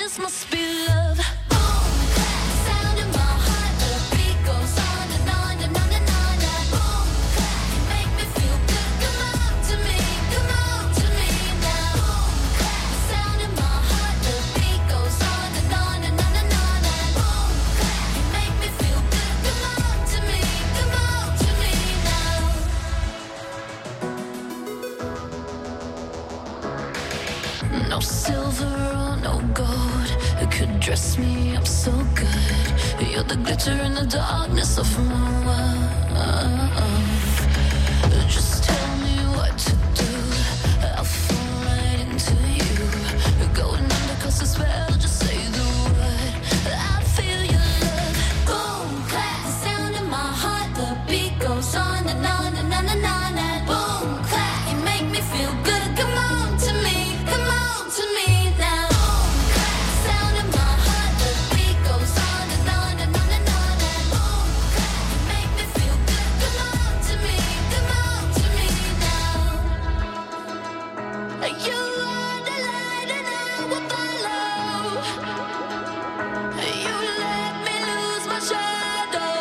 this must be love. Boom, clap, sound in my heart. The beat goes on and on and on and on. Boom, clap, you make me feel good. Come on to me now. Boom, clap, sound in my heart. The beat goes on and on and on and on. Boom, clap, you make me feel good. Come on to me now. No silver or no gold could dress me up so good. You're the glitter in the darkness of my world. Just tell me what to do, I'll fall right into you. Going under 'cause the spell, just say the word, I feel your love. Boom, clap, the sound in my heart. The beat goes on and on and on and on. Boom, clap, you make me feel good. Come on to me now. Boom, clap, sound in my heart. The beat goes on and on and on and on. Boom, clap, you make me feel good. Come on to me now. You are the light and I will follow. You let me lose my shadow.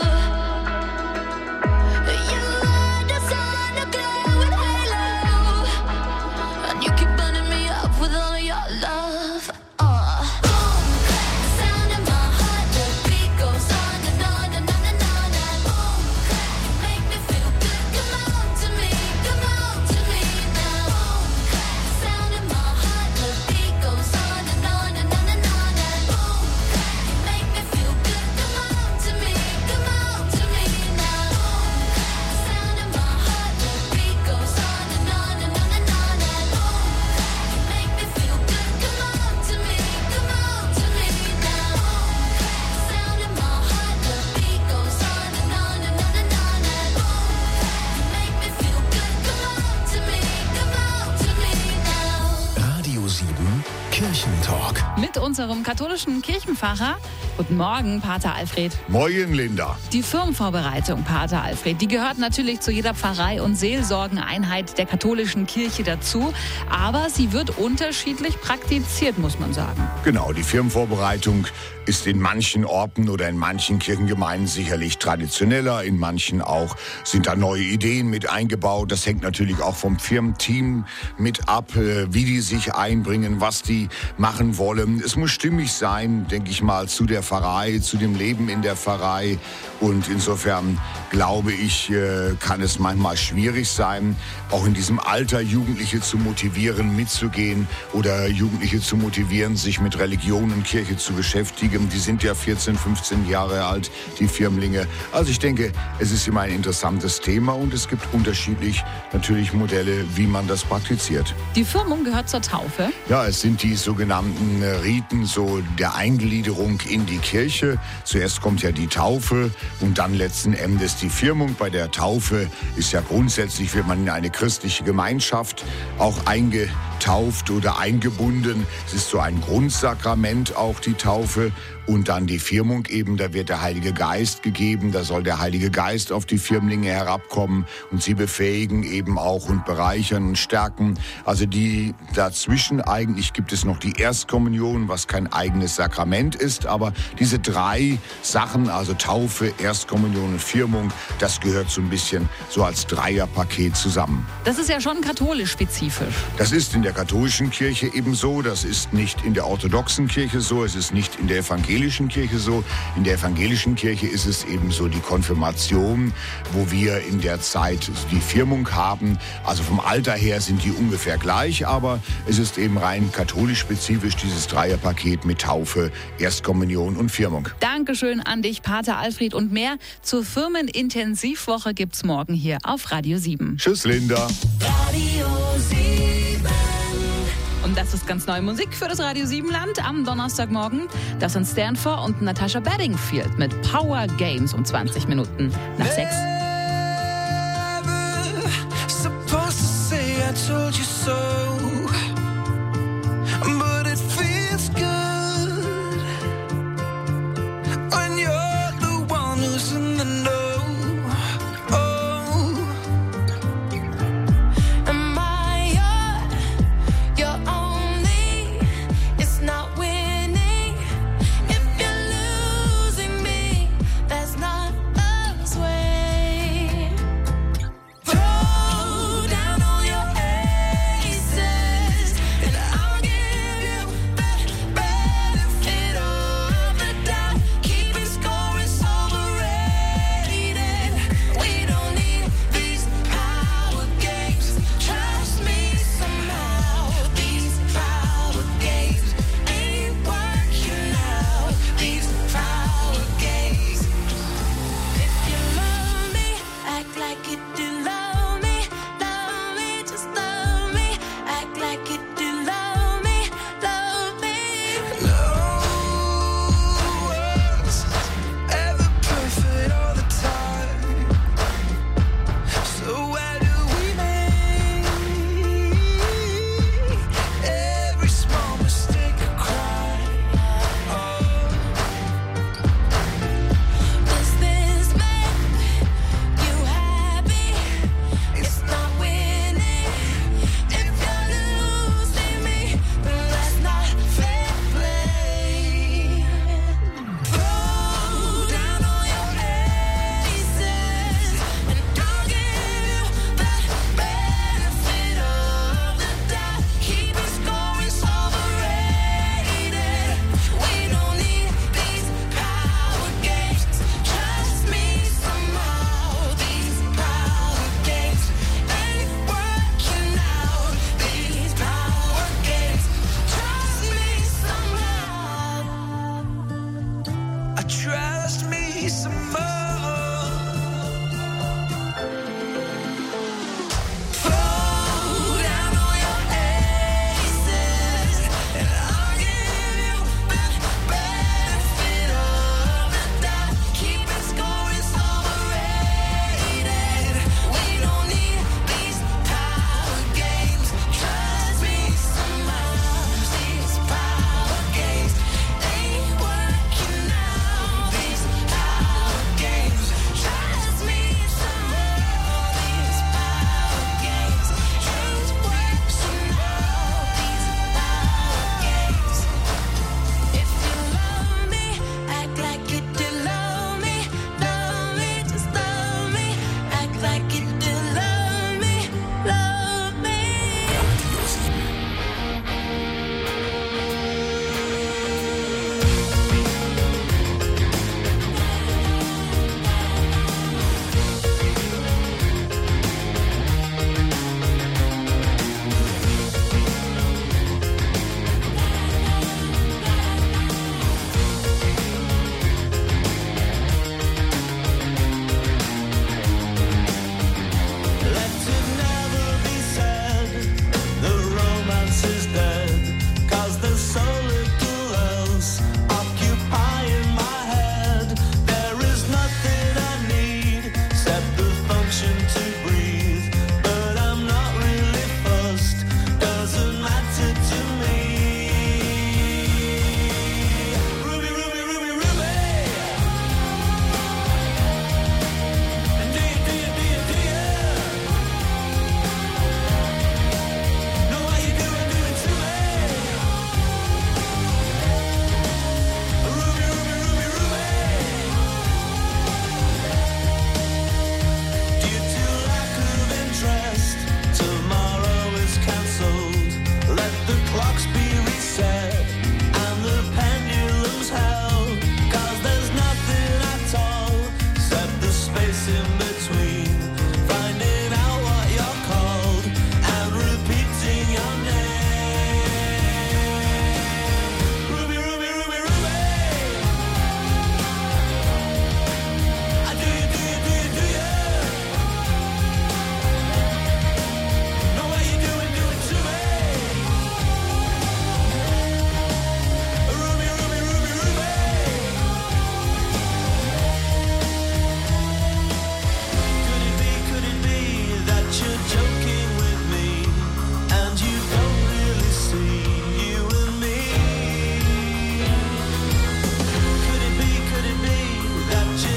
You are the sun, a glowing halo, and you keep burning me up with all of your love. Boom, clap, sound in my heart. The beat goes on and on and on and on. Boom, clap, you make me feel good. Come on to me now. Boom, clap, sound in my heart. The beat goes on and on and on and on. Boom, clap, you make me feel good. Come on to me now. Boom, clap, sound in my heart. The beat goes on and on and on and on. Boom, clap, you make me feel good. Come on to me now. Boom, clap, sound in my heart. The beat goes on and on and on and on. Boom, clap, you make me feel good. Come on to me now. Radio 7 Kirchentalk. Mit unserem katholischen Kirchenpfarrer. Guten Morgen, Pater Alfred. Moin, Linda. Die Firmenvorbereitung, Pater Alfred, die gehört natürlich zu jeder Pfarrei und Seelsorgeneinheit der katholischen Kirche dazu. Aber sie wird unterschiedlich praktiziert, muss man sagen. Genau, die Firmenvorbereitung ist in manchen Orten oder in manchen Kirchengemeinden sicherlich traditioneller, in manchen auch sind da neue Ideen mit eingebaut. Das hängt natürlich auch vom Firmenteam mit ab, wie die sich einbringen, was die machen wollen. Es muss stimmig sein, denke ich mal, zu der Pfarrei, zu dem Leben in der Pfarrei. Und insofern glaube ich, kann es manchmal schwierig sein, auch in diesem Alter Jugendliche zu motivieren, mitzugehen oder Jugendliche zu motivieren, sich mit Religion und Kirche zu beschäftigen. Die sind ja 14, 15 Jahre alt, die Firmlinge. Also ich denke, es ist immer ein interessantes Thema und es gibt unterschiedlich natürlich Modelle, wie man das praktiziert. Die Firmung gehört zur Taufe? Ja, es sind die sogenannten Riten so der Eingliederung in die Kirche. Zuerst kommt ja die Taufe und dann letzten Endes die Firmung. Bei der Taufe ist ja grundsätzlich, wird man in eine christliche Gemeinschaft auch eingetauft oder eingebunden. Es ist so ein Grundsakrament auch die Taufe. Und dann die Firmung eben, da wird der Heilige Geist gegeben, da soll der Heilige Geist auf die Firmlinge herabkommen und sie befähigen eben auch und bereichern und stärken. Also die dazwischen eigentlich gibt es noch die Erstkommunion, was kein eigenes Sakrament ist, aber diese drei Sachen, also Taufe, Erstkommunion und Firmung, das gehört so ein bisschen so als Dreierpaket zusammen. Das ist ja schon katholisch spezifisch. Das ist in der katholischen Kirche eben so, das ist nicht in der orthodoxen Kirche so, es ist nicht in der evangelischen Kirche so. In der evangelischen Kirche ist es eben so die Konfirmation, wo wir in der Zeit die Firmung haben. Also vom Alter her sind die ungefähr gleich, aber es ist eben rein katholisch spezifisch dieses Dreierpaket mit Taufe, Erstkommunion und Firmung. Dankeschön an dich, Pater Alfred. Und mehr zur Firmenintensivwoche gibt's morgen hier auf Radio 7. Tschüss, Linda. Radio 7. Und das ist ganz neue Musik für das Radio 7 Land am Donnerstagmorgen. Das sind Stanford und Natasha Bedingfield mit Power Games um 20 Minuten nach 6. Not when trust me some more.